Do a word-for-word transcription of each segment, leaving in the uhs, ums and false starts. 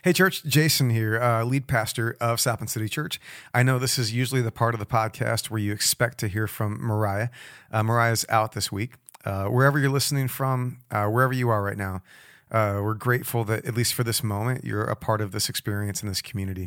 Hey, church, Jason here, uh, lead pastor of Sapling City Church. I know this is usually the part of the podcast where you expect to hear from Mariah. Uh, Mariah's out this week. Uh, wherever you're listening from, uh, wherever you are right now, uh, we're grateful that, at least for this moment, you're a part of this experience in this community.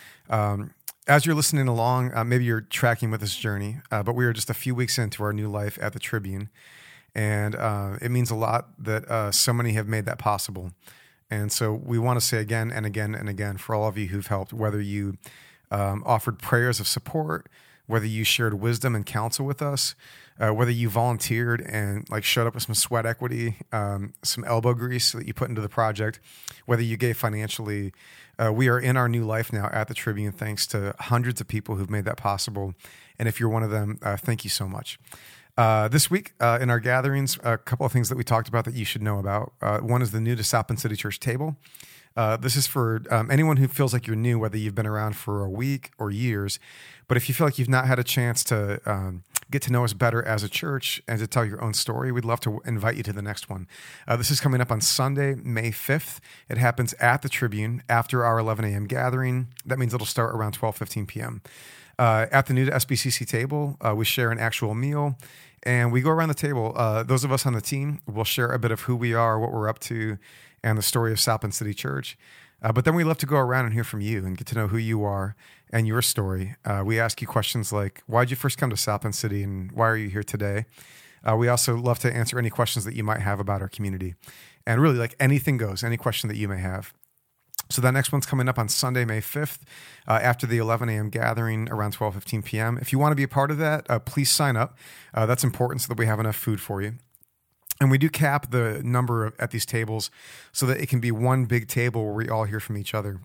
Um, as you're listening along, uh, maybe you're tracking with this journey, uh, but we are just a few weeks into our new life at the Tribune, and uh, it means a lot that uh, so many have made that possible. And so we want to say again and again and again for all of you who've helped, whether you um, offered prayers of support, whether you shared wisdom and counsel with us, uh, whether you volunteered and like showed up with some sweat equity, um, some elbow grease that you put into the project, whether you gave financially. Uh, we are in our new life now at the Tribune, thanks to hundreds of people who've made that possible. And if you're one of them, uh, thank you so much. Uh, this week uh, in our gatherings, a couple of things that we talked about that you should know about. Uh, one is the new to Sapling City Church table. Uh, this is for um, anyone who feels like you're new, whether you've been around for a week or years. But if you feel like you've not had a chance to um, get to know us better as a church and to tell your own story, we'd love to invite you to the next one. Uh, this is coming up on Sunday, May fifth. It happens at the Tribune after our eleven a.m. gathering. That means it'll start around twelve fifteen p.m. Uh, at the new to S B C C table, uh, we share an actual meal. And we go around the table. Uh, those of us on the team will share a bit of who we are, what we're up to, and the story of Sapling City Church. Uh, but then we love to go around and hear from you and get to know who you are and your story. Uh, we ask you questions like, why did you first come to Sapling City and why are you here today? Uh, we also love to answer any questions that you might have about our community. And really, like anything goes, any question that you may have. So that next one's coming up on Sunday, May fifth, uh, after the eleven a.m. gathering around twelve fifteen p.m. If you want to be a part of that, uh, please sign up. Uh, that's important so that we have enough food for you. And we do cap the number of, at these tables so that it can be one big table where we all hear from each other.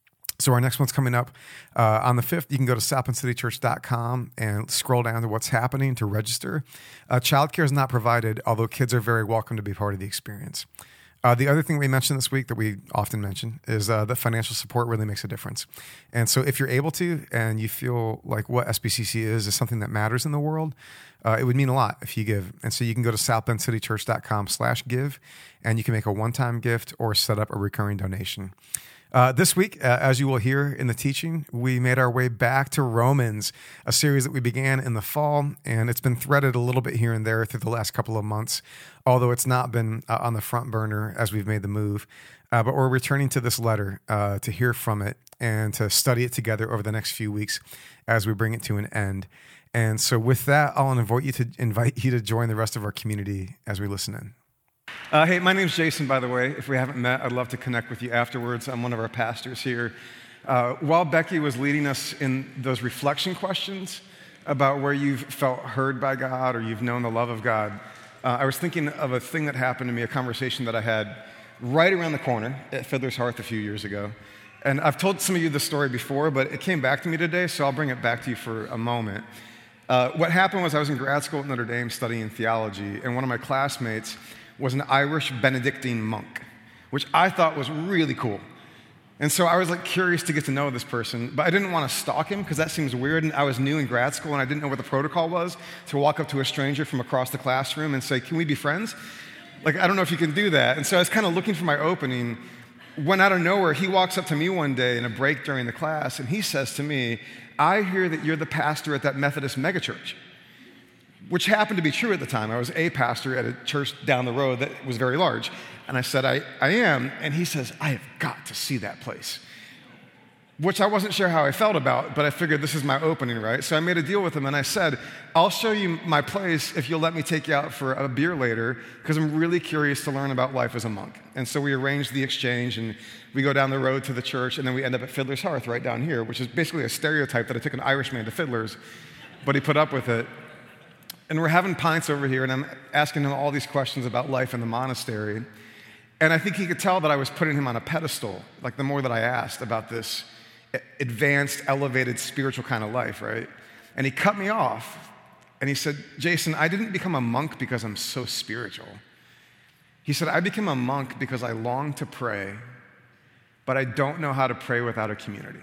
So our next one's coming up uh, on the fifth. You can go to sapling city church dot com and scroll down to what's happening to register. Uh, childcare is not provided, although kids are very welcome to be part of the experience. Uh, the other thing we mentioned this week that we often mention is uh, that financial support really makes a difference. And so if you're able to and you feel like what S B C C is is something that matters in the world, uh, it would mean a lot if you give. And so you can go to sapling city church dot com slash give, and you can make a one-time gift or set up a recurring donation. Uh, this week, uh, as you will hear in the teaching, we made our way back to Romans, a series that we began in the fall, and it's been threaded a little bit here and there through the last couple of months, although it's not been uh, on the front burner as we've made the move. Uh, but we're returning to this letter uh, to hear from it and to study it together over the next few weeks as we bring it to an end. And so with that, I'll invite you to invite you to join the rest of our community as we listen in. Uh, hey, my name's Jason, by the way. If we haven't met, I'd love to connect with you afterwards. I'm one of our pastors here. Uh, while Becky was leading us in those reflection questions about where you've felt heard by God or you've known the love of God, uh, I was thinking of a thing that happened to me, a conversation that I had right around the corner at Fiddler's Hearth a few years ago. And I've told some of you this story before, but it came back to me today, so I'll bring it back to you for a moment. Uh, what happened was I was in grad school at Notre Dame studying theology, and one of my classmates was an Irish Benedictine monk, which I thought was really cool. And so I was like curious to get to know this person, but I didn't want to stalk him because that seems weird. And I was new in grad school and I didn't know what the protocol was to walk up to a stranger from across the classroom and say, can we be friends? Like, I don't know if you can do that. And so I was kind of looking for my opening when out of nowhere, he walks up to me one day in a break during the class and he says to me, I hear that you're the pastor at that Methodist megachurch. Which happened to be true at the time. I was a pastor at a church down the road that was very large. And I said, I, I am. And he says, I have got to see that place. Which I wasn't sure how I felt about, but I figured this is my opening, right? So I made a deal with him and I said, I'll show you my place if you'll let me take you out for a beer later, because I'm really curious to learn about life as a monk. And so we arranged the exchange and we go down the road to the church and then we end up at Fiddler's Hearth right down here, which is basically a stereotype that I took an Irishman to Fiddler's, but he put up with it. And we're having pints over here, and I'm asking him all these questions about life in the monastery. And I think he could tell that I was putting him on a pedestal, like the more that I asked about this advanced, elevated, spiritual kind of life, right? And he cut me off, and he said, Jason, I didn't become a monk because I'm so spiritual. He said, I became a monk because I long to pray, but I don't know how to pray without a community.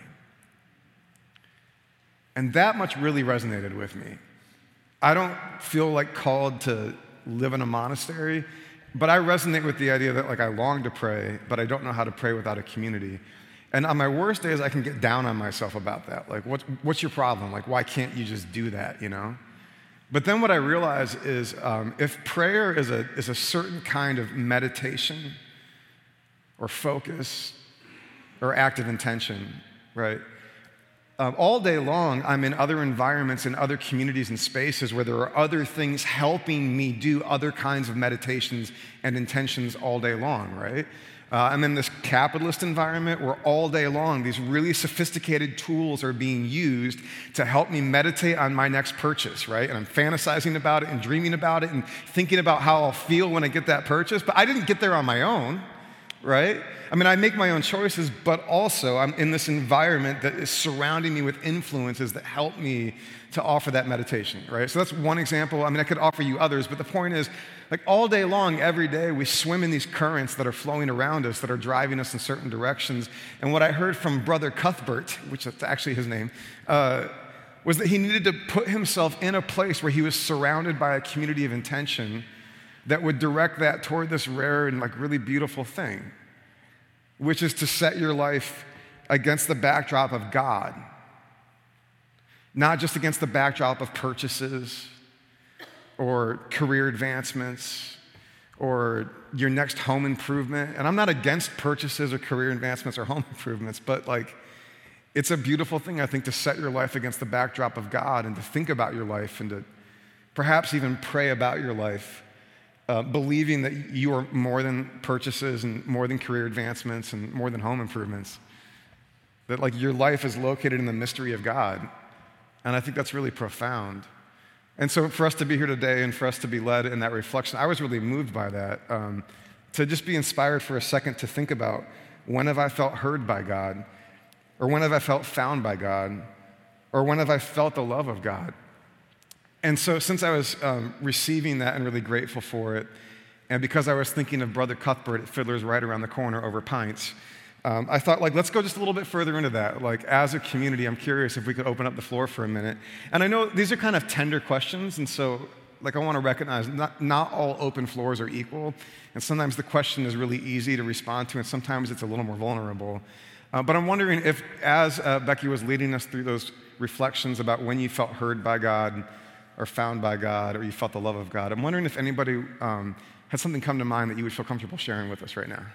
And that much really resonated with me. I don't feel like called to live in a monastery, but I resonate with the idea that like I long to pray, but I don't know how to pray without a community. And on my worst days, I can get down on myself about that. Like, what, what's your problem? Like, why can't you just do that, you know? But then what I realize is um, if prayer is a, is a certain kind of meditation or focus or active intention, right? Um, all day long, I'm in other environments and other communities and spaces where there are other things helping me do other kinds of meditations and intentions all day long, right? Uh, I'm in this capitalist environment where all day long these really sophisticated tools are being used to help me meditate on my next purchase, right? And I'm fantasizing about it and dreaming about it and thinking about how I'll feel when I get that purchase. But I didn't get there on my own, right? I mean, I make my own choices, but also I'm in this environment that is surrounding me with influences that help me to offer that meditation, right? So that's one example. I mean, I could offer you others, but the point is, like all day long, every day, we swim in these currents that are flowing around us, that are driving us in certain directions. And what I heard from Brother Cuthbert, which is actually his name, uh, was that he needed to put himself in a place where he was surrounded by a community of intention that would direct that toward this rare and like really beautiful thing, which is to set your life against the backdrop of God, not just against the backdrop of purchases or career advancements or your next home improvement. And I'm not against purchases or career advancements or home improvements, but like it's a beautiful thing, I think, to set your life against the backdrop of God and to think about your life and to perhaps even pray about your life, uh, believing that you are more than purchases and more than career advancements and more than home improvements. That like your life is located in the mystery of God. And I think that's really profound. And so for us to be here today and for us to be led in that reflection, I was really moved by that, um, to just be inspired for a second to think about, when have I felt heard by God? Or when have I felt found by God? Or when have I felt the love of God? And so since I was um, receiving that and really grateful for it, and because I was thinking of Brother Cuthbert at Fiddler's right around the corner over pints, Um, I thought, like, let's go just a little bit further into that. Like, as a community, I'm curious if we could open up the floor for a minute. And I know these are kind of tender questions, and so, like, I want to recognize not, not all open floors are equal. And sometimes the question is really easy to respond to, and sometimes it's a little more vulnerable. Uh, but I'm wondering if, as uh, Becky was leading us through those reflections about when you felt heard by God or found by God or you felt the love of God, I'm wondering if anybody um, had something come to mind that you would feel comfortable sharing with us right now.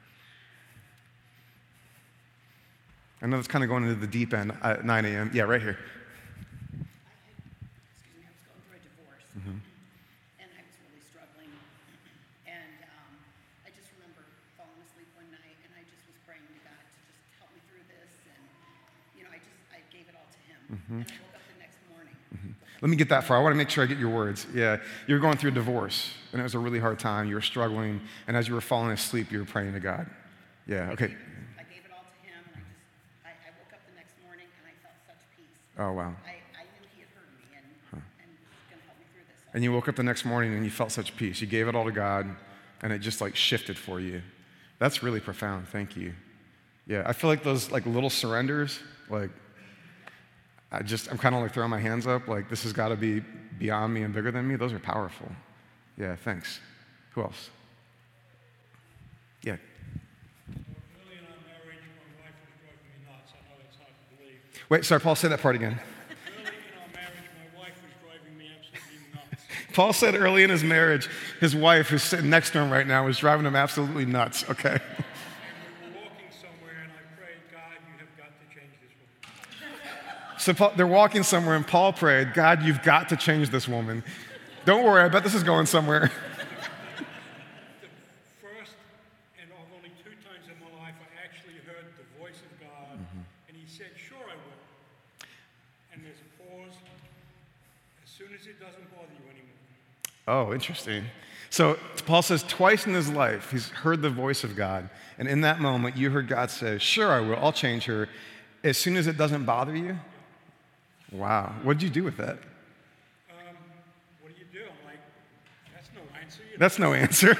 I know it's kind of going into the deep end at nine a.m. Yeah, right here. Excuse me, I was going through a divorce, mm-hmm. and I was really struggling. And um, I just remember falling asleep one night, and I just was praying to God to just help me through this. And, you know, I just, I gave it all to Him. Mm-hmm. And I woke up the next morning. Mm-hmm. Let me get that far. I want to make sure I get your words. Yeah, you were going through a divorce, and it was a really hard time. You were struggling, and as you were falling asleep, you were praying to God. Yeah, okay. Oh, wow. I, I knew He had heard me and, huh. and was going to help me through this. And you woke up the next morning and you felt such peace. You gave it all to God, and it just like shifted for you. That's really profound. Thank you. Yeah, I feel like those like little surrenders, like I just, I'm kind of like throwing my hands up, like this has got to be beyond me and bigger than me. Those are powerful. Yeah, thanks. Who else? Yeah. Wait, sorry, Paul, say that part again. Early in our marriage, my wife was driving me absolutely nuts. Paul said early in his marriage, his wife, who's sitting next to him right now, was driving him absolutely nuts, okay? And we were walking somewhere, and I prayed, God, you have got to change this woman. So Paul, they're walking somewhere, and Paul prayed, God, you've got to change this woman. Don't worry, I bet this is going somewhere. The first and only two times in my life, I actually heard the voice of God, mm-hmm. and He said, sure, I will. And there's a pause as soon as it doesn't bother you anymore. Oh, interesting. So Paul says twice in his life he's heard the voice of God, and in that moment you heard God say, sure I will, I'll change her, as soon as it doesn't bother you? Wow. What did you do with that? Um, what do you do? I'm like, that's no answer. You know? That's no answer.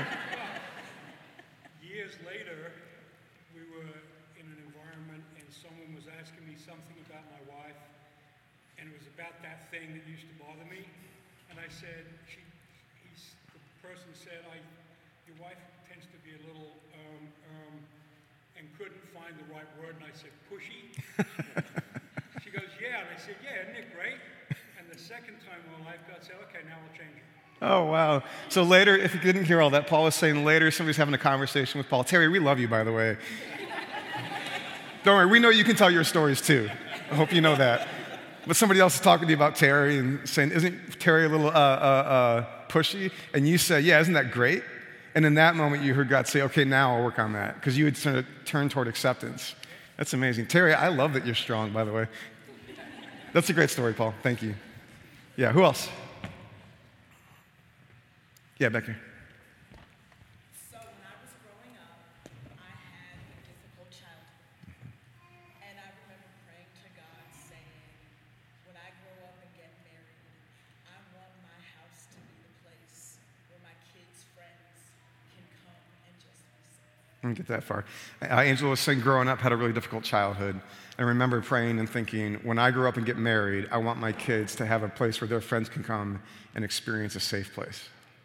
Years later, we were in an environment and someone was asking me something about my wife, and it was about that thing that used to bother me. And I said, she, he's, the person said, I, your wife tends to be a little, um, um, and couldn't find the right word, and I said, pushy. She goes, yeah. And I said, yeah, isn't it great? And the second time in my life, God said, okay, now we'll change it. Oh, wow. So later, if you didn't hear all that, Paul was saying later somebody's having a conversation with Paul. Terry, we love you, by the way. Don't worry, we know you can tell your stories too. I hope you know that. But somebody else is talking to you about Terry and saying, isn't Terry a little uh, uh, uh, pushy? And you say, yeah, isn't that great? And in that moment, you heard God say, okay, now I'll work on that. Because you had sort of turned toward acceptance. That's amazing. Terry, I love that you're strong, by the way. That's a great story, Paul. Thank you. Yeah, who else? Yeah, back here. So when I was growing up, I had a difficult childhood. And I remember praying to God saying, when I grow up and get married, I want my house to be the place where my kids' friends can come and just be safe. Let me get that far. Uh, Angela was saying growing up had a really difficult childhood. I remember praying and thinking, when I grow up and get married, I want my kids to have a place where their friends can come and experience a safe place.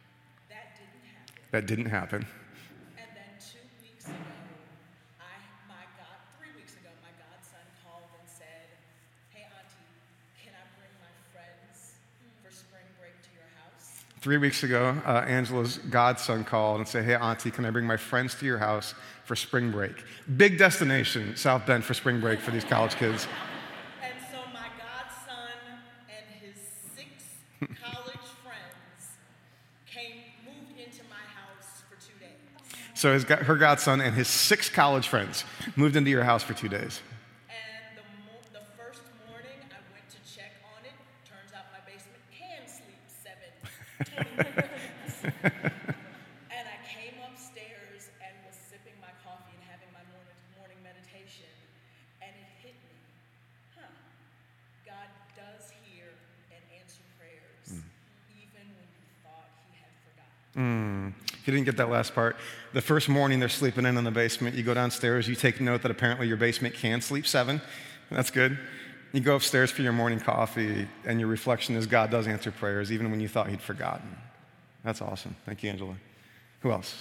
That didn't happen. And then two weeks ago, I, my God, three weeks ago, my godson called and said, hey, Auntie, can I bring my friends for spring break to your house? Three weeks ago, uh, Angela's godson called and said, hey, Auntie, can I bring my friends to your house for spring break? Big destination, South Bend for spring break for these college kids. And so my godson and his six college friends came, moved into my house for two days. So his, her godson and his six college friends moved into your house for two days. And the, mo- the first morning I went to check on it. Turns out my basement can sleep seven total minutes. And I came upstairs and was sipping my coffee and having my morning, morning meditation. And it hit me. Huh. God does hear and answer prayers even when you thought he had forgotten. Mm. If you didn't get that last part, the first morning they're sleeping in in the basement. You go downstairs, you take note that apparently your basement can sleep seven. That's good. You go upstairs for your morning coffee, and your reflection is God does answer prayers even when you thought he'd forgotten. That's awesome. Thank you, Angela. Who else?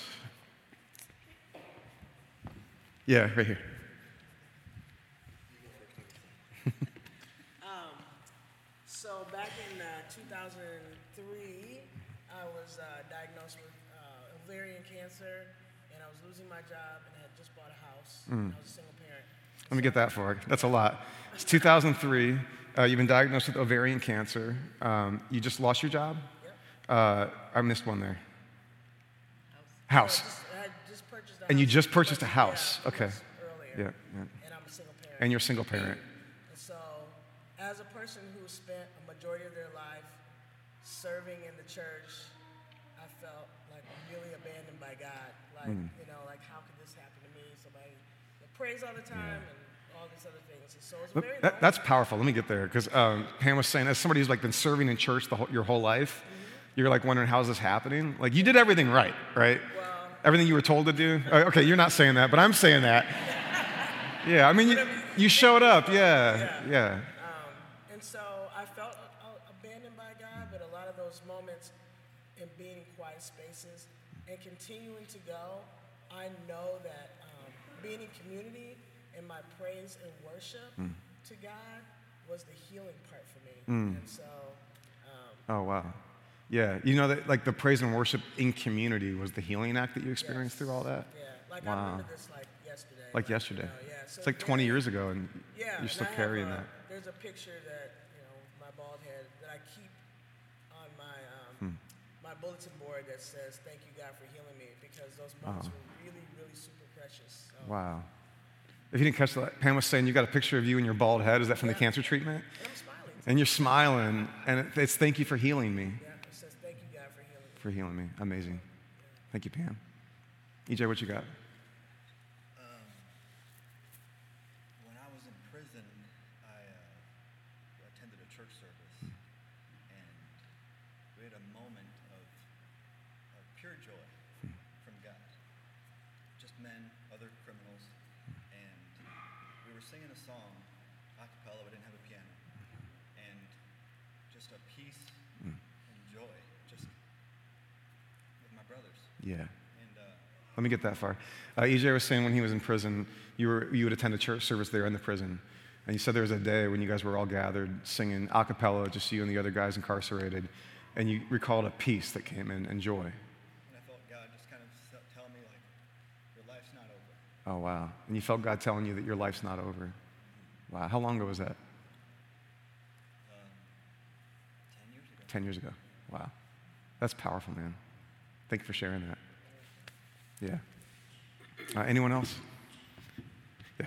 Yeah, right here. Um, so back in uh, two thousand three, I was uh, diagnosed with uh, ovarian cancer, and I was losing my job, and I had just bought a house. And I was a single parent. Let me get that far. That's a lot. It's two thousand three. Uh, you've been diagnosed with ovarian cancer. Um, you just lost your job? Yep. Uh, I missed one there. House. So I, just, I had just purchased a And you house. just purchased a house. Yeah, Okay. months Earlier. Yeah, yeah. And I'm a single parent. And you're a single parent. And so, as a person who spent a majority of their life serving in the church, I felt like really abandoned by God. Like, you know, like how could this happen to me? Somebody that prays all the time and all these other things. And so it's very That, lonely. that's powerful. Let me get there. Because um, Pam was saying, as somebody who's like been serving in church the whole, your whole life, you're like wondering, how's this happening? Like, you did everything right, right? Well, Everything you were told to do? Uh, Okay, you're not saying that, but I'm saying that. Yeah, I mean, you, you showed up. Yeah, yeah. Um, and so I felt uh, abandoned by God, but a lot of those moments in being in quiet spaces and continuing to go, I know that um, being in community and my praise and worship to God was the healing part for me. And so, um, Oh, wow. Yeah, you know that like the praise and worship in community was the healing act that you experienced through all that? yeah, like Wow. I remember this like yesterday. Like yesterday. You know, yeah, so It's like twenty very- years ago, and Yeah, you're still and I have carrying a- that. There's a picture that, you know, my bald head that I keep on my um, my bulletin board that says, "Thank you, God, for healing me," because those moments were really, really super precious. So, Wow. If you didn't catch that, Pam was saying you got a picture of you and your bald head. Is that from the Yeah. cancer treatment? And I'm smiling. And you're smiling, and it- it's thank you for healing me. Yeah, it says, "Thank you, God, for healing me." For healing me. Amazing. Thank you, Pam. E J, what you got? When I was in prison, I uh, attended a church service, and we had a moment of, of pure joy from God. Just men, other criminals, and we were singing a song, a cappella. We didn't have a piano, and just a peace and joy, just with my brothers. Yeah. And uh, Let me get that far. Uh, E J was saying when he was in prison, you were you would attend a church service there in the prison. And you said there was a day when you guys were all gathered singing a cappella, just you and the other guys incarcerated, and you recalled a peace that came in and joy. And I felt God just kind of s- tell me, like, your life's not over. Oh, wow. And you felt God telling you that your life's not over. Wow. How long ago was that? Um, ten years ago. Ten years ago. Wow. That's powerful, man. Thank you for sharing that. Yeah. Uh, anyone else? Yeah.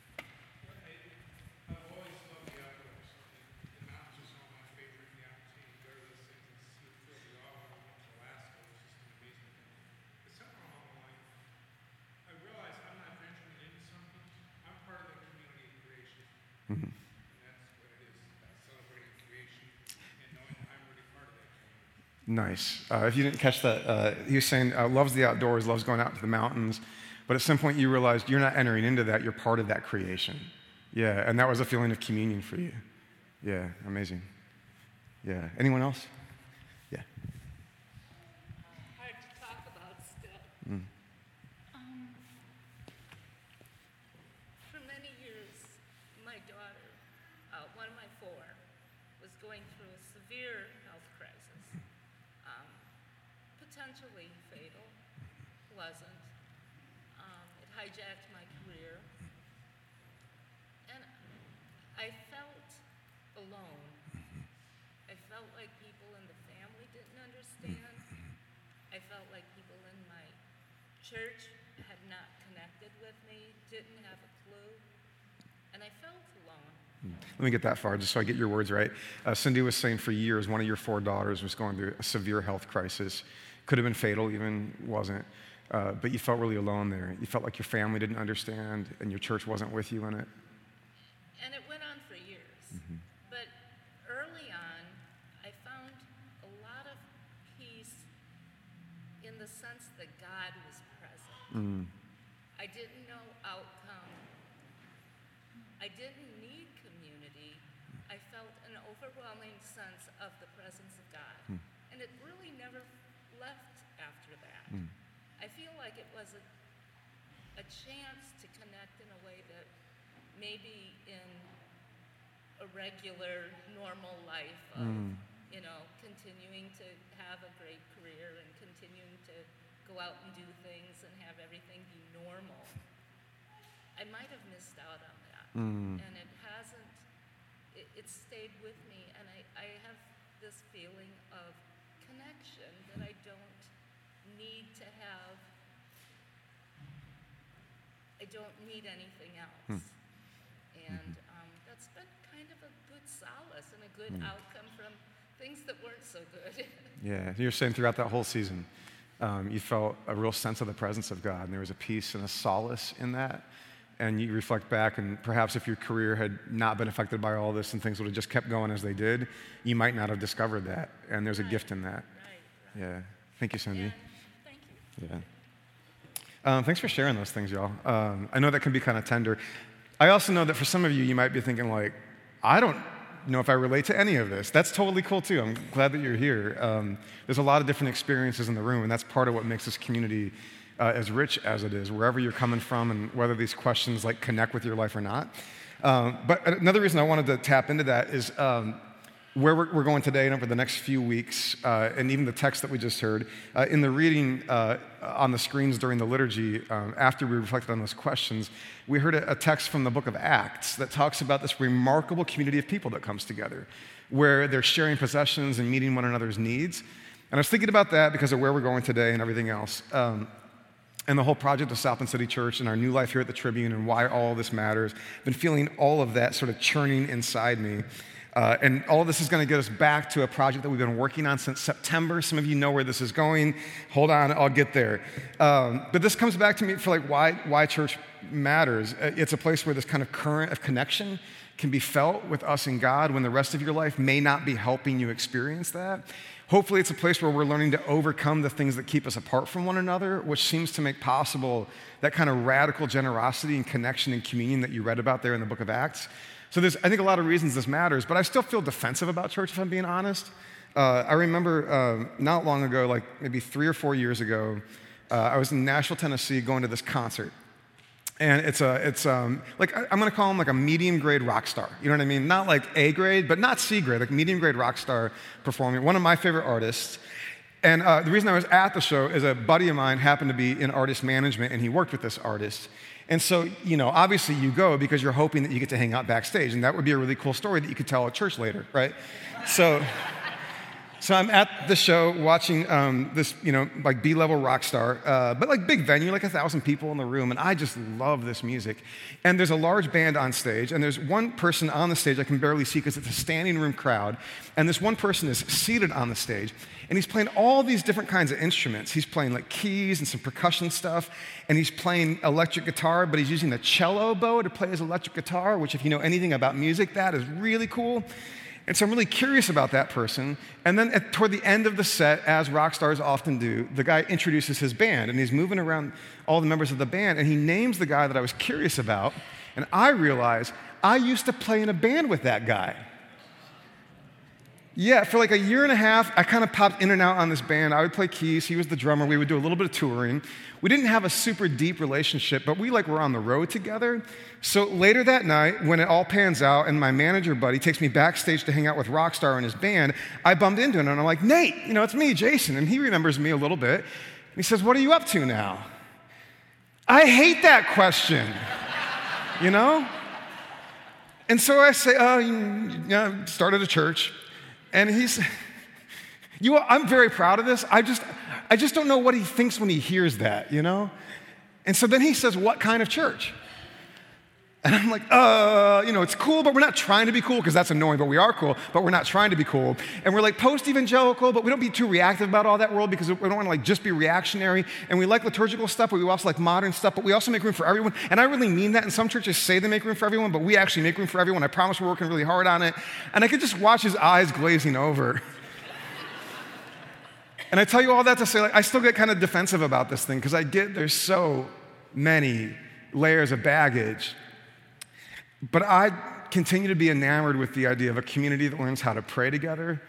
I've always loved the outdoors. The mountains are some of my favorite. The opportunity to go to those things and see the field of all. I went to Alaska, which is an amazing thing. But somewhere along the line, I realized I'm not venturing into something. I'm part of the community of creation. Mm-hmm. And that's what it is, about celebrating creation and knowing I'm really part of that community. Nice. Uh, if you didn't catch that, uh, he was saying uh, loves the outdoors, loves going out to the mountains, but at some point you realized you're not entering into that, you're part of that creation. Yeah, and that was a feeling of communion for you. Yeah, amazing. Yeah. Anyone else? Yeah. Hard to talk about still. Mm. Um, for many years, my daughter, uh, one of my four, was going through a severe health crisis. Um, potentially fatal, wasn't. Um, it hijacked my career. And I felt alone. I felt like people in the family didn't understand. I felt like people in my church had not connected with me, didn't have a clue, and I felt alone. Let me get that far, just so I get your words right. Uh, Cindy was saying for years, one of your four daughters was going through a severe health crisis. Could have been fatal, even wasn't. Uh, but you felt really alone there. You felt like your family didn't understand, and your church wasn't with you in it. And it went on for years. But early on, I found a lot of peace in the sense that God was present. Mm. I didn't know outcome. I didn't need community. I felt an overwhelming sense of the presence of God. Mm. And it really never left after that. Mm. I feel like it was a, a chance to connect in a way that maybe in a regular, normal life of, Mm. you know, continuing to have a great career and continuing to go out and do things and have everything be normal. I might have missed out on that. Mm. And it hasn't, it, it stayed with me, and I, I have this feeling of connection that I don't need to have. I don't need anything else. And um, that's been kind of a good solace and a good outcome from things that weren't so good. Yeah, you're saying throughout that whole season, um, you felt a real sense of the presence of God, and there was a peace and a solace in that. And you reflect back, and perhaps if your career had not been affected by all this and things would have just kept going as they did, you might not have discovered that. And there's a Right. gift in that. Right, right. Yeah. Thank you, Cindy. And thank you. Yeah. Um, thanks for sharing those things, y'all. Um, I know that can be kind of tender. I also know that for some of you, you might be thinking like, I don't know if I relate to any of this. That's totally cool too. I'm glad that you're here. Um, there's a lot of different experiences in the room, and that's part of what makes this community uh, as rich as it is, wherever you're coming from and whether these questions like connect with your life or not. Um, but another reason I wanted to tap into that is um, where we're, we're going today and over the next few weeks, uh, and even the text that we just heard, uh, in the reading uh, on the screens during the liturgy, um, after we reflected on those questions, we heard a, a text from the book of Acts that talks about this remarkable community of people that comes together, where they're sharing possessions and meeting one another's needs. And I was thinking about that because of where we're going today and everything else. Um, and the whole project of South Bend City Church and our new life here at the Tribune and why all this matters. I've been feeling all of that sort of churning inside me. Uh, and all of this is going to get us back to a project that we've been working on since September. Some of you know where this is going. Hold on, I'll get there. Um, but this comes back to me for like why, why church matters. It's a place where this kind of current of connection can be felt with us and God when the rest of your life may not be helping you experience that. Hopefully it's a place where we're learning to overcome the things that keep us apart from one another, which seems to make possible that kind of radical generosity and connection and communion that you read about there in the book of Acts. So there's, I think, a lot of reasons this matters, but I still feel defensive about church, if I'm being honest. Uh, I remember uh, not long ago, like maybe three or four years ago, Uh, I was in Nashville, Tennessee, going to this concert. And it's a, it's um, like, I'm gonna call him like a medium grade rock star. You know what I mean? Not like A grade, but not C grade, like medium grade rock star performing. One of my favorite artists. And uh, the reason I was at the show is a buddy of mine happened to be in artist management, and he worked with this artist. And so, you know, obviously you go because you're hoping that you get to hang out backstage, and that would be a really cool story that you could tell at church later, right? So. So I'm at the show watching um, this, you know, like B-level rock star, uh, but like big venue, like a thousand people in the room, and I just love this music. And there's a large band on stage, and there's one person on the stage I can barely see because it's a standing room crowd, and this one person is seated on the stage, and he's playing all these different kinds of instruments. He's playing like keys and some percussion stuff, and he's playing electric guitar, but he's using the cello bow to play his electric guitar, which if you know anything about music, that is really cool. And so I'm really curious about that person. And then at, toward the end of the set, as rock stars often do, the guy introduces his band, and he's moving around all the members of the band, and he names the guy that I was curious about, and I realize I used to play in a band with that guy. Yeah, for like a year and a half, I kind of popped in and out on this band. I would play keys, he was the drummer, we would do a little bit of touring. We didn't have a super deep relationship, but we like were on the road together. So later that night, when it all pans out and my manager buddy takes me backstage to hang out with Rockstar and his band, I bumped into him and I'm like, Nate, you know, it's me, Jason. And he remembers me a little bit. And he says, what are you up to now? I hate that question, you know? And so I say, oh, you know, started a church. And he's, you know, I'm very proud of this. I just, I just don't know what he thinks when he hears that, you know? And so then he says, what kind of church? And I'm like, uh, you know, it's cool, but we're not trying to be cool, because that's annoying, but we are cool, but we're not trying to be cool. And we're like post-evangelical, but we don't be too reactive about all that world, because we don't want to like just be reactionary. And we like liturgical stuff, but we also like modern stuff, but we also make room for everyone. And I really mean that. And some churches say they make room for everyone, but we actually make room for everyone. I promise we're working really hard on it. And I could just watch his eyes glazing over. And I tell you all that to say, like, I still get kind of defensive about this thing, because I get there's so many layers of baggage. But I continue to be enamored with the idea of a community that learns how to pray together,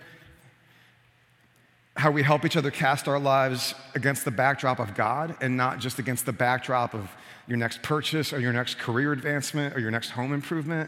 how we help each other cast our lives against the backdrop of God and not just against the backdrop of your next purchase or your next career advancement or your next home improvement.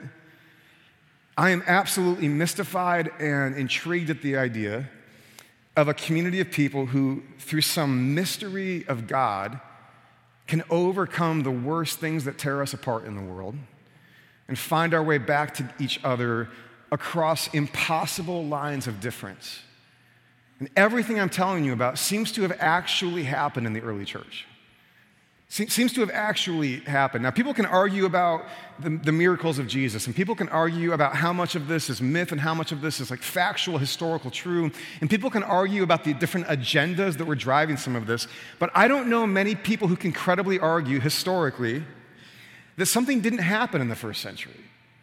I am absolutely mystified and intrigued at the idea of a community of people who, through some mystery of God, can overcome the worst things that tear us apart in the world and find our way back to each other across impossible lines of difference. And everything I'm telling you about seems to have actually happened in the early church. Seems to have actually happened. Now, people can argue about the, the miracles of Jesus, and people can argue about how much of this is myth and how much of this is like factual, historical truth, and people can argue about the different agendas that were driving some of this, but I don't know many people who can credibly argue historically that something didn't happen in the first century.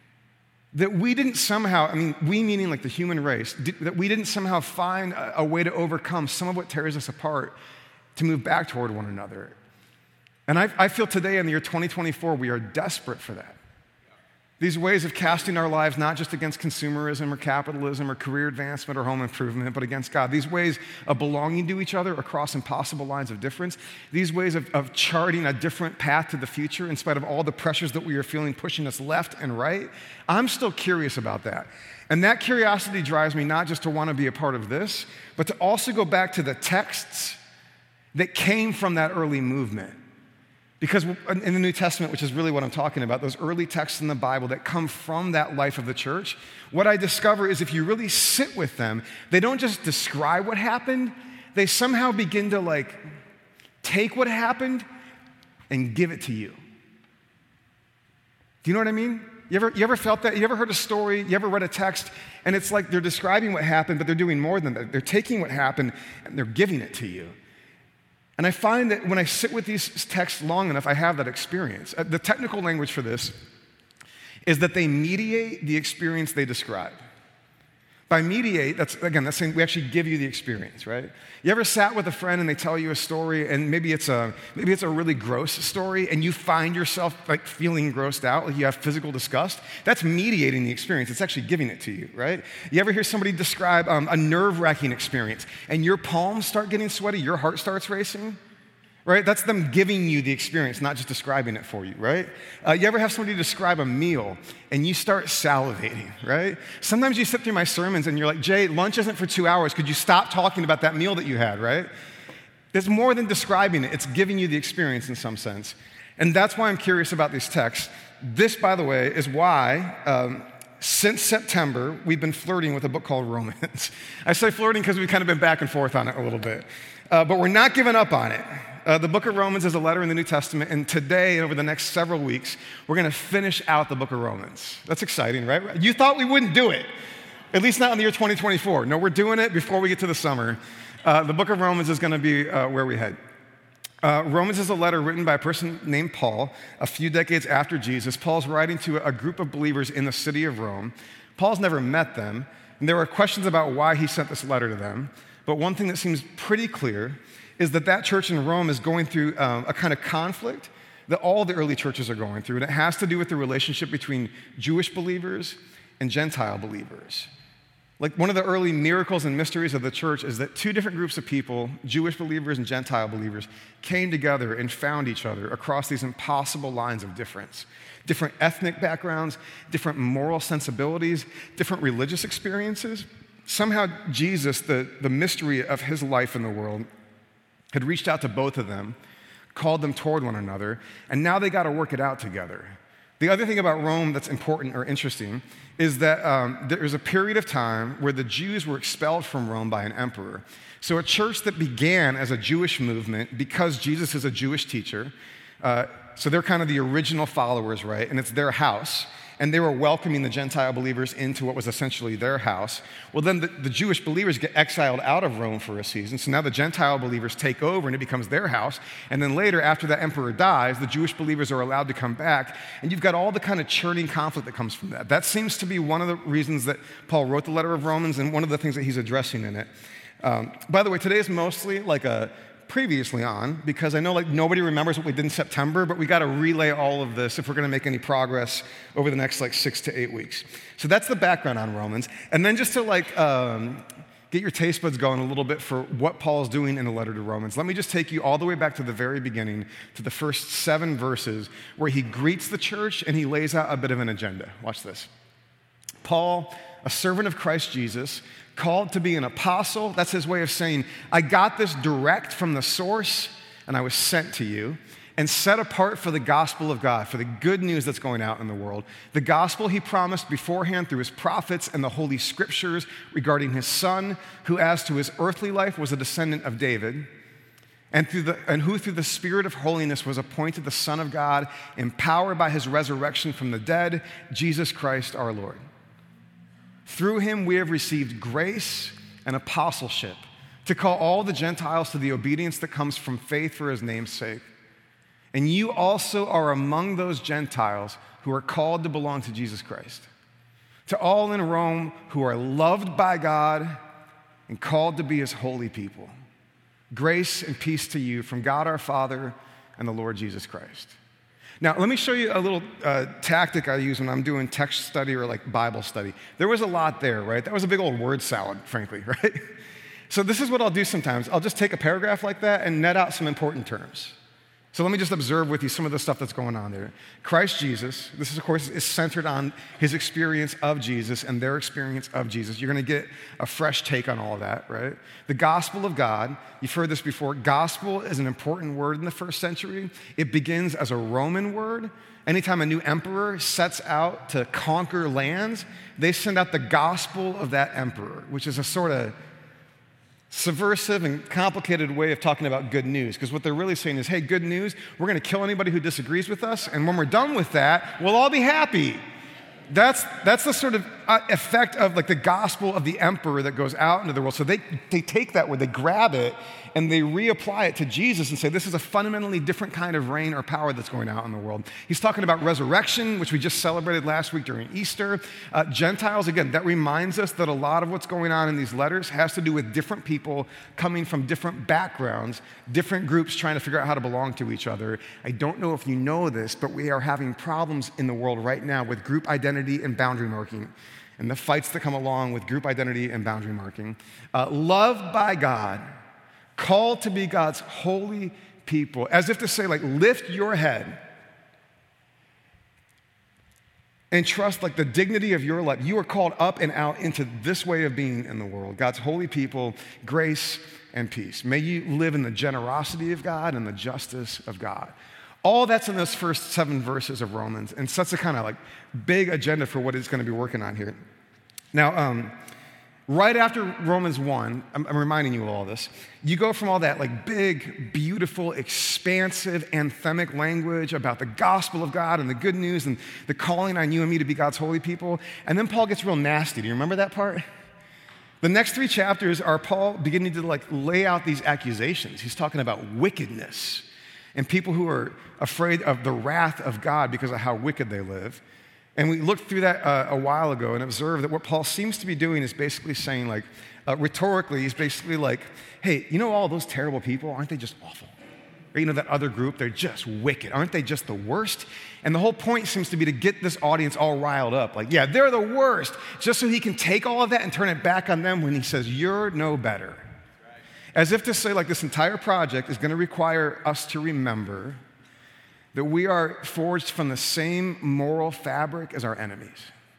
That we didn't somehow, I mean, we meaning like the human race, did, that we didn't somehow find a, a way to overcome some of what tears us apart to move back toward one another. And I, I feel today in the year twenty twenty-four, we are desperate for that. These ways of casting our lives not just against consumerism or capitalism or career advancement or home improvement, but against God. These ways of belonging to each other across impossible lines of difference. These ways of, of charting a different path to the future in spite of all the pressures that we are feeling pushing us left and right. I'm still curious about that. And that curiosity drives me not just to want to be a part of this, but to also go back to the texts that came from that early movement. Because in the New Testament, which is really what I'm talking about, those early texts in the Bible that come from that life of the church, what I discover is if you really sit with them, they don't just describe what happened, they somehow begin to like take what happened and give it to you. Do you know what I mean? You ever, you ever felt that? You ever heard a story? You ever read a text? And it's like they're describing what happened, but they're doing more than that. They're taking what happened and they're giving it to you. And I find that when I sit with these texts long enough, I have that experience. The technical language for this is that they mediate the experience they describe. By mediate, that's, again, that's saying we actually give you the experience, right? You ever sat with a friend and they tell you a story and maybe it's a, maybe it's a really gross story and you find yourself like feeling grossed out, like you have physical disgust? That's mediating the experience. It's actually giving it to you, right? You ever hear somebody describe um, a nerve-wracking experience and your palms start getting sweaty, your heart starts racing? right? That's them giving you the experience, not just describing it for you, right? Uh, you ever have somebody describe a meal and you start salivating, right? Sometimes you sit through my sermons and you're like, Jay, lunch isn't for two hours. Could you stop talking about that meal that you had, right? It's more than describing it. It's giving you the experience in some sense. And that's why I'm curious about these texts. This, by the way, is why um, since September, we've been flirting with a book called Romans. I say flirting because we've kind of been back and forth on it a little bit. Uh, but we're not giving up on it. Uh, the book of Romans is a letter in the New Testament, and today, over the next several weeks, we're going to finish out the book of Romans. That's exciting, right? You thought we wouldn't do it, at least not in the year twenty twenty-four. No, we're doing it before we get to the summer. Uh, the book of Romans is going to be uh, where we head. Uh, Romans is a letter written by a person named Paul a few decades after Jesus. Paul's writing to a group of believers in the city of Rome. Paul's never met them, and there are questions about why he sent this letter to them. But one thing that seems pretty clear is that that church in Rome is going through um, a kind of conflict that all the early churches are going through, and it has to do with the relationship between Jewish believers and Gentile believers. Like one of the early miracles and mysteries of the church is that two different groups of people, Jewish believers and Gentile believers, came together and found each other across these impossible lines of difference. Different ethnic backgrounds, different moral sensibilities, different religious experiences. Somehow Jesus, the, the mystery of his life in the world, had reached out to both of them, called them toward one another, and now they got to work it out together. The other thing about Rome that's important or interesting is that um, there was a period of time where the Jews were expelled from Rome by an emperor. So a church that began as a Jewish movement because Jesus is a Jewish teacher, uh, so they're kind of the original followers, right? And it's their house. And they were welcoming the Gentile believers into what was essentially their house. Well, then the, the Jewish believers get exiled out of Rome for a season, so now the Gentile believers take over and it becomes their house. And then later, after that emperor dies, the Jewish believers are allowed to come back, and you've got all the kind of churning conflict that comes from that. That seems to be one of the reasons that Paul wrote the letter of Romans and one of the things that he's addressing in it. Um, by the way, today is mostly like a previously on, because I know like nobody remembers what we did in September, but we got to relay all of this if we're going to make any progress over the next like six to eight weeks. So that's the background on Romans. And then just to like um, get your taste buds going a little bit for what Paul's doing in the letter to Romans, let me just take you all the way back to the very beginning, to the first seven verses where he greets the church and he lays out a bit of an agenda. Watch this. Paul, a servant of Christ Jesus, called to be an apostle. That's his way of saying, I got this direct from the source, and I was sent to you, and set apart for the gospel of God, for the good news that's going out in the world. The gospel he promised beforehand through his prophets and the holy scriptures regarding his son, who as to his earthly life was a descendant of David, and, through the, and who through the Spirit of holiness was appointed the Son of God, empowered by his resurrection from the dead, Jesus Christ our Lord. Through him we have received grace and apostleship to call all the Gentiles to the obedience that comes from faith for his name's sake. And you also are among those Gentiles who are called to belong to Jesus Christ. To all in Rome who are loved by God and called to be his holy people. Grace and peace to you from God our Father and the Lord Jesus Christ. Now, let me show you a little uh, tactic I use when I'm doing text study or like Bible study. There was a lot there, right? That was a big old word salad, frankly, right? So this is what I'll do sometimes. I'll just take a paragraph like that and net out some important terms. So let me just observe with you some of the stuff that's going on there. Christ Jesus, this is, of course, is centered on his experience of Jesus and their experience of Jesus. You're going to get a fresh take on all of that, right? The gospel of God, you've heard this before. Gospel is an important word in the first century. It begins as a Roman word. Anytime a new emperor sets out to conquer lands, they send out the gospel of that emperor, which is a sort of subversive and complicated way of talking about good news, because what they're really saying is, hey, good news, we're going to kill anybody who disagrees with us, and when we're done with that, we'll all be happy. That's, that's the sort of effect of like the gospel of the emperor that goes out into the world. So they, they take that word, they grab it, and they reapply it to Jesus and say, this is a fundamentally different kind of reign or power that's going out in the world. He's talking about resurrection, which we just celebrated last week during Easter. Uh, Gentiles, again, that reminds us that a lot of what's going on in these letters has to do with different people coming from different backgrounds, different groups trying to figure out how to belong to each other. I don't know if you know this, but we are having problems in the world right now with group identity and boundary marking, and the fights that come along with group identity and boundary marking. Uh, loved by God, called to be God's holy people, as if to say, like, lift your head and trust, like, the dignity of your life. You are called up and out into this way of being in the world. God's holy people, grace and peace. May you live in the generosity of God and the justice of God. All that's in those first seven verses of Romans, and sets a kind of like big agenda for what it's going to be working on here. Now, um, right after Romans one, I'm, I'm reminding you of all this, you go from all that like big, beautiful, expansive, anthemic language about the gospel of God and the good news and the calling on you and me to be God's holy people, and then Paul gets real nasty. Do you remember that part? The next three chapters are Paul beginning to like lay out these accusations. He's talking about wickedness and people who are afraid of the wrath of God because of how wicked they live. And we looked through that uh, a while ago and observed that what Paul seems to be doing is basically saying, like, uh, rhetorically, he's basically like, hey, you know all those terrible people, aren't they just awful? Or you know that other group, they're just wicked. Aren't they just the worst? And the whole point seems to be to get this audience all riled up. Like, yeah, they're the worst, just so he can take all of that and turn it back on them when he says, you're no better. As if to say, like, this entire project is going to require us to remember that we are forged from the same moral fabric as our enemies.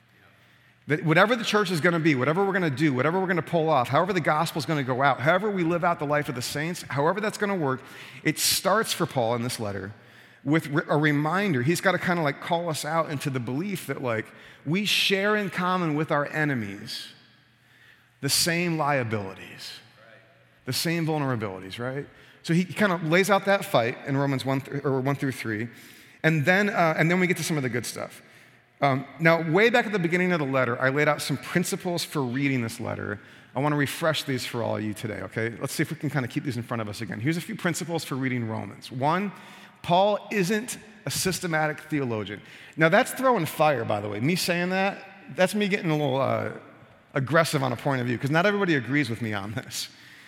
That whatever the church is going to be, whatever we're going to do, whatever we're going to pull off, however the gospel is going to go out, however we live out the life of the saints, however that's going to work, it starts for Paul in this letter with a reminder. He's got to kind of like call us out into the belief that, like, we share in common with our enemies the same liabilities, the same vulnerabilities, right? So he kind of lays out that fight in Romans one, th- or one through three, and then uh, and then we get to some of the good stuff. Um, now, way back at the beginning of the letter, I laid out some principles for reading this letter. I want to refresh these for all of you today, okay? Let's see if we can kind of keep these in front of us again. Here's a few principles for reading Romans. One, Paul isn't a systematic theologian. Now, that's throwing fire, by the way. Me saying that, that's me getting a little uh, aggressive on a point of view, because not everybody agrees with me on this.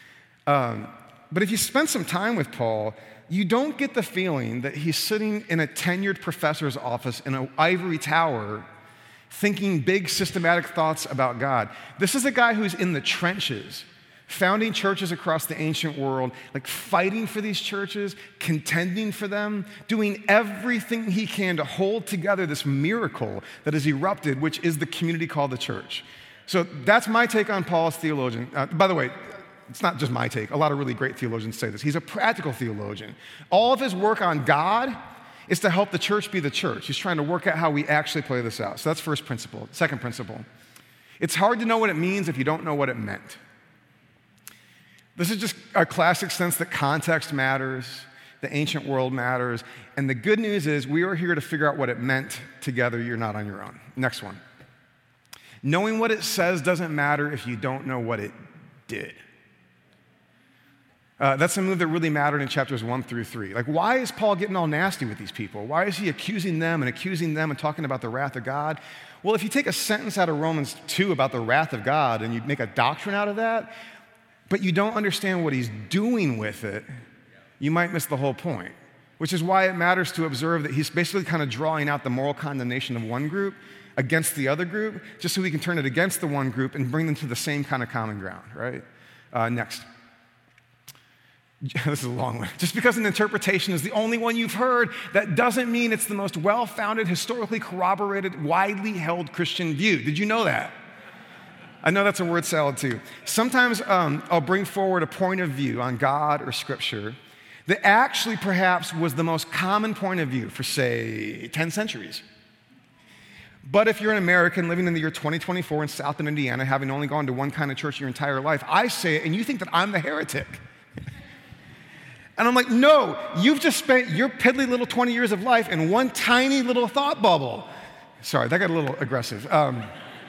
Um, But if you spend some time with Paul, you don't get the feeling that he's sitting in a tenured professor's office in an ivory tower thinking big systematic thoughts about God. This is a guy who's in the trenches, founding churches across the ancient world, like fighting for these churches, contending for them, doing everything he can to hold together this miracle that has erupted, which is the community called the church. So that's my take on Paul as theologian. Uh, by the way, it's not just my take. A lot of really great theologians say this. He's a practical theologian. All of his work on God is to help the church be the church. He's trying to work out how we actually play this out. So that's first principle. Second principle. It's hard to know what it means if you don't know what it meant. This is just a classic sense that context matters, the ancient world matters, and the good news is we are here to figure out what it meant together. You're not on your own. Next one. Knowing what it says doesn't matter if you don't know what it did. Uh, that's a move that really mattered in chapters one through three. Like, why is Paul getting all nasty with these people? Why is he accusing them and accusing them and talking about the wrath of God? Well, if you take a sentence out of Romans two about the wrath of God and you make a doctrine out of that, but you don't understand what he's doing with it, you might miss the whole point, which is why it matters to observe that he's basically kind of drawing out the moral condemnation of one group against the other group, just so we can turn it against the one group and bring them to the same kind of common ground, right? Uh, next. This is a long one. Just because an interpretation is the only one you've heard, that doesn't mean it's the most well-founded, historically corroborated, widely held Christian view. Did you know that? I know that's a word salad too. Sometimes um, I'll bring forward a point of view on God or Scripture that actually perhaps was the most common point of view for, say, ten centuries. But if you're an American living in the year twenty twenty-four in South Bend, Indiana, having only gone to one kind of church your entire life, I say it and you think that I'm the heretic. And I'm like, no, you've just spent your piddly little twenty years of life in one tiny little thought bubble. Sorry, that got a little aggressive. Um,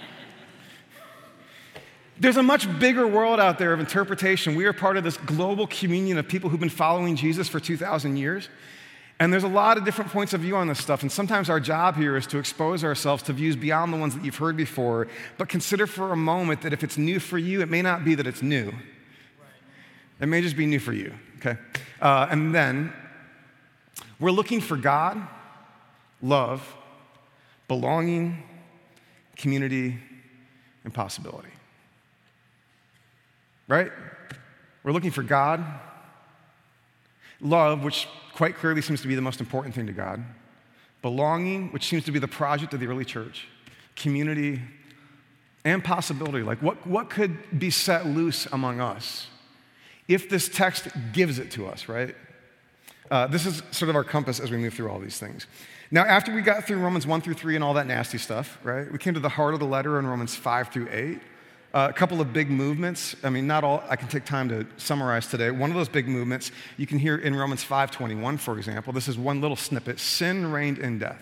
there's a much bigger world out there of interpretation. We are part of this global communion of people who've been following Jesus for two thousand years. And there's a lot of different points of view on this stuff. And sometimes our job here is to expose ourselves to views beyond the ones that you've heard before. But consider for a moment that if it's new for you, it may not be that it's new. It may just be new for you, okay? Uh, and then we're looking for God, love, belonging, community, and possibility. Right? We're looking for God, Love, which quite clearly seems to be the most important thing to God. Belonging, which seems to be the project of the early church. Community, and possibility. Like what, what could be set loose among us if this text gives it to us, right? Uh, this is sort of our compass as we move through all these things. Now, after we got through Romans one through three and all that nasty stuff, right, we came to the heart of the letter in Romans five through eight. Uh, a couple of big movements. I mean, not all I can take time to summarize today. One of those big movements you can hear in Romans five twenty-one, for example. This is one little snippet. Sin reigned in death.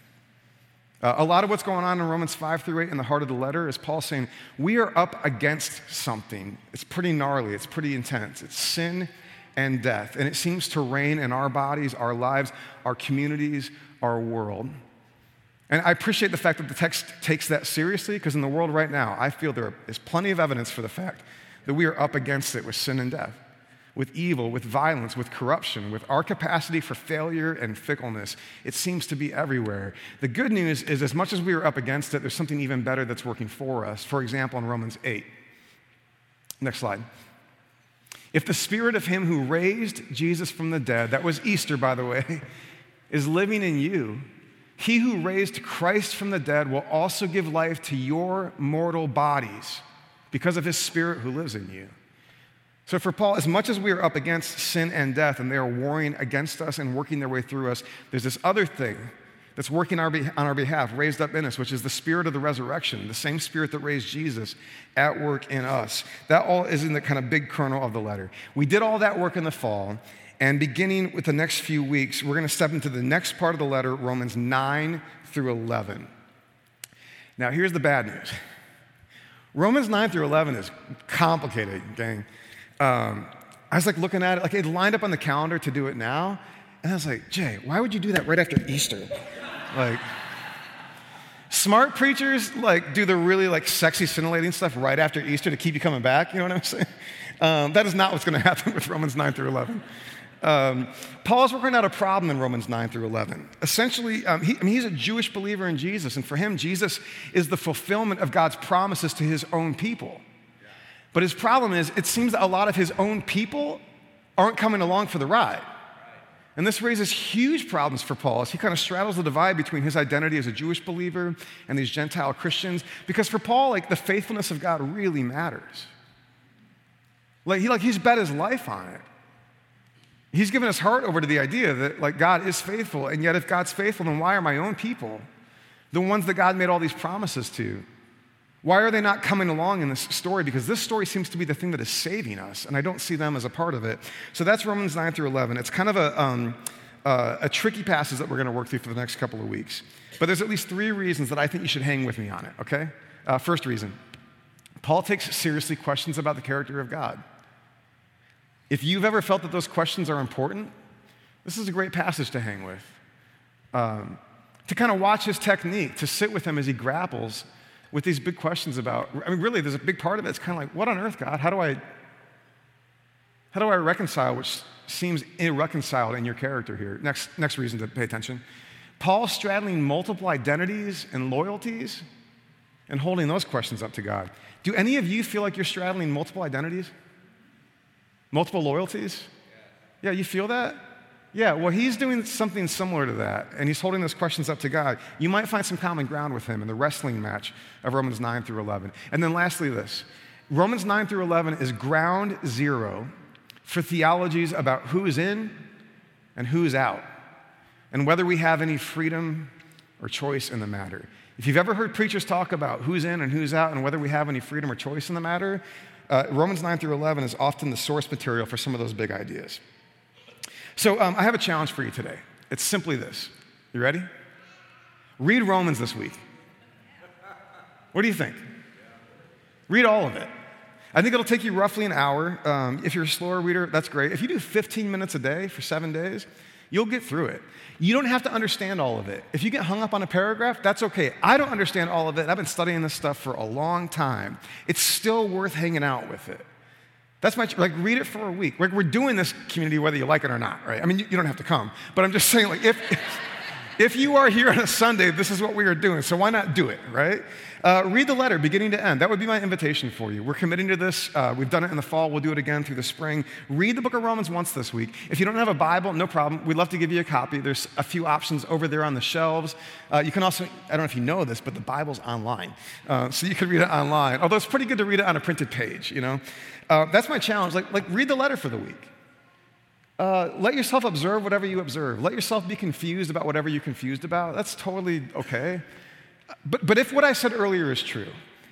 Uh, a lot of what's going on in Romans five through eight in the heart of the letter is Paul saying, we are up against something. It's pretty gnarly. It's pretty intense. It's sin and death. And it seems to reign in our bodies, our lives, our communities, our world. And I appreciate the fact that the text takes that seriously, because in the world right now, I feel there is plenty of evidence for the fact that we are up against it with sin and death, with evil, with violence, with corruption, with our capacity for failure and fickleness. It seems to be everywhere. The good news is, as much as we are up against it, there's something even better that's working for us. For example, in Romans eight. Next slide. If the spirit of him who raised Jesus from the dead, that was Easter, by the way, is living in you, he who raised Christ from the dead will also give life to your mortal bodies because of his spirit who lives in you. So for Paul, as much as we are up against sin and death and they are warring against us and working their way through us, there's this other thing that's working our be- on our behalf, raised up in us, which is the spirit of the resurrection, the same spirit that raised Jesus at work in us. That all is in the kind of big kernel of the letter. We did all that work in the fall, and beginning with the next few weeks, we're going to step into the next part of the letter, Romans nine through eleven. Now, here's the bad news. Romans nine through eleven is complicated, gang. Um, I was like looking at it, like it lined up on the calendar to do it now, and I was like, Jay, why would you do that right after Easter? Like, smart preachers like do the really like sexy, scintillating stuff right after Easter to keep you coming back. You know what I'm saying? Um, that is not what's going to happen with Romans nine through eleven. Um, Paul's working out a problem in Romans nine through eleven. Essentially, um, he, I mean, he's a Jewish believer in Jesus, and for him, Jesus is the fulfillment of God's promises to his own people. But his problem is, it seems that a lot of his own people aren't coming along for the ride. And this raises huge problems for Paul as he kind of straddles the divide between his identity as a Jewish believer and these Gentile Christians. Because for Paul, like, the faithfulness of God really matters. Like, he, like he's bet his life on it. He's given his heart over to the idea that, like, God is faithful. And yet if God's faithful, then why are my own people, the ones that God made all these promises to, why are they not coming along in this story? Because this story seems to be the thing that is saving us, and I don't see them as a part of it. So that's Romans nine through eleven. It's kind of a, um, uh, a tricky passage that we're going to work through for the next couple of weeks. But there's at least three reasons that I think you should hang with me on it, okay? Uh, first reason, Paul takes seriously questions about the character of God. If you've ever felt that those questions are important, this is a great passage to hang with. Um, to kind of watch his technique, to sit with him as he grapples with these big questions about, I mean, really, there's a big part of it. It's kind of like, what on earth, God? How do I, how do I reconcile which seems irreconciled in your character here? Next, next reason to pay attention. Paul straddling multiple identities and loyalties and holding those questions up to God. Do any of you feel like you're straddling multiple identities? Multiple loyalties? Yeah, you feel that? Yeah, well, he's doing something similar to that, and he's holding those questions up to God. You might find some common ground with him in the wrestling match of Romans nine through eleven. And then lastly, this. Romans nine through eleven is ground zero for theologies about who is in and who is out, and whether we have any freedom or choice in the matter. If you've ever heard preachers talk about who's in and who's out and whether we have any freedom or choice in the matter, uh, Romans nine through eleven is often the source material for some of those big ideas. So um, I have a challenge for you today. It's simply this. You ready? Read Romans this week. What do you think? Read all of it. I think it'll take you roughly an hour. Um, if you're a slower reader, that's great. If you do fifteen minutes a day for seven days, you'll get through it. You don't have to understand all of it. If you get hung up on a paragraph, that's okay. I don't understand all of it. I've been studying this stuff for a long time. It's still worth hanging out with it. That's my, like, read it for a week. We're, we're doing this community whether you like it or not, right? I mean, you, you don't have to come, but I'm just saying, like, if, If you are here on a Sunday, this is what we are doing, so why not do it, right? Uh, read the letter beginning to end. That would be my invitation for you. We're committing to this. Uh, we've done it in the fall. We'll do it again through the spring. Read the book of Romans once this week. If you don't have a Bible, no problem. We'd love to give you a copy. There's a few options over there on the shelves. Uh, you can also, I don't know if you know this, but the Bible's online. Uh, so you can read it online. Although it's pretty good to read it on a printed page, you know? Uh, that's my challenge. Like, like, read the letter for the week. Uh, let yourself observe whatever you observe. Let yourself be confused about whatever you're confused about. That's totally okay. But, but if what I said earlier is true,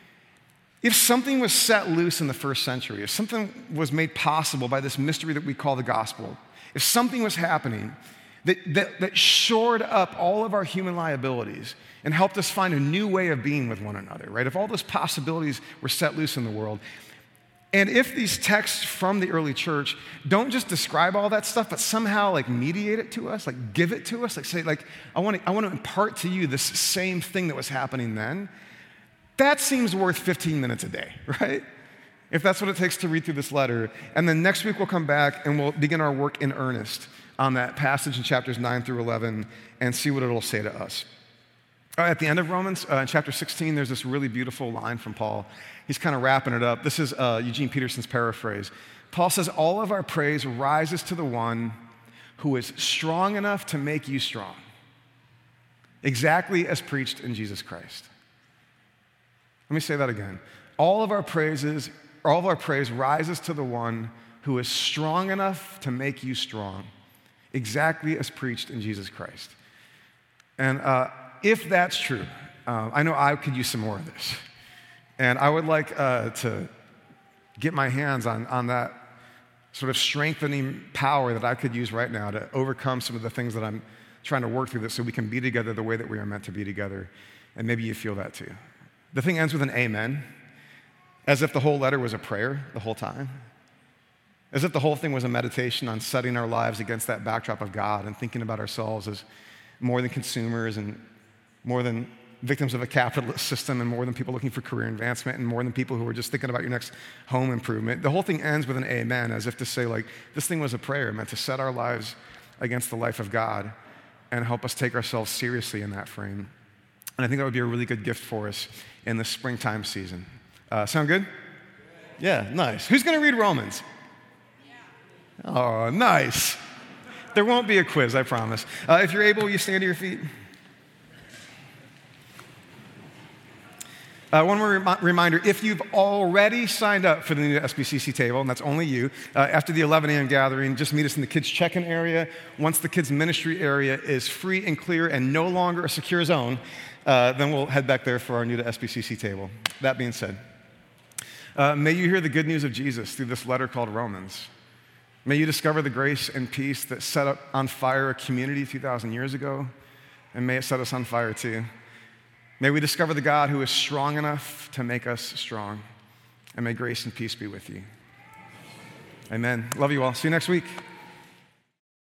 if something was set loose in the first century, if something was made possible by this mystery that we call the gospel, if something was happening that, that, that shored up all of our human liabilities and helped us find a new way of being with one another, right? If all those possibilities were set loose in the world, and if these texts from the early church don't just describe all that stuff, but somehow like mediate it to us, like give it to us, like say, like, I want to I want to impart to you this same thing that was happening then, that seems worth fifteen minutes a day, right? If that's what it takes to read through this letter. And then next week we'll come back and we'll begin our work in earnest on that passage in chapters nine through eleven and see what it'll say to us. Uh, at the end of Romans, uh, in chapter sixteen, there's this really beautiful line from Paul. He's kind of wrapping it up. This is uh, Eugene Peterson's paraphrase. Paul says, all of our praise rises to the one who is strong enough to make you strong, exactly as preached in Jesus Christ. Let me say that again. All of our praises, all of our praise rises to the one who is strong enough to make you strong, exactly as preached in Jesus Christ. And uh, if that's true, uh, I know I could use some more of this. And I would like uh, to get my hands on, on that sort of strengthening power that I could use right now to overcome some of the things that I'm trying to work through this so we can be together the way that we are meant to be together. And maybe you feel that too. The thing ends with an amen, as if the whole letter was a prayer the whole time. As if the whole thing was a meditation on setting our lives against that backdrop of God and thinking about ourselves as more than consumers and more than victims of a capitalist system and more than people looking for career advancement and more than people who are just thinking about your next home improvement. The whole thing ends with an amen, as if to say, like, this thing was a prayer meant to set our lives against the life of God and help us take ourselves seriously in that frame. And I think that would be a really good gift for us in the springtime season. Uh, sound good? Yeah, nice. Who's going to read Romans? Oh, nice. There won't be a quiz, I promise. Uh, if you're able, will you stand to your feet? Uh, one more rem- reminder, if you've already signed up for the new S B C C table, and that's only you, uh, after the eleven a.m. gathering, just meet us in the kids' check-in area. Once the kids' ministry area is free and clear and no longer a secure zone, uh, then we'll head back there for our new to S B C C table. That being said, uh, may you hear the good news of Jesus through this letter called Romans. May you discover the grace and peace that set up on fire a community two thousand years ago, and may it set us on fire too. May we discover the God who is strong enough to make us strong, and may grace and peace be with you. Amen. Love you all. See you next week.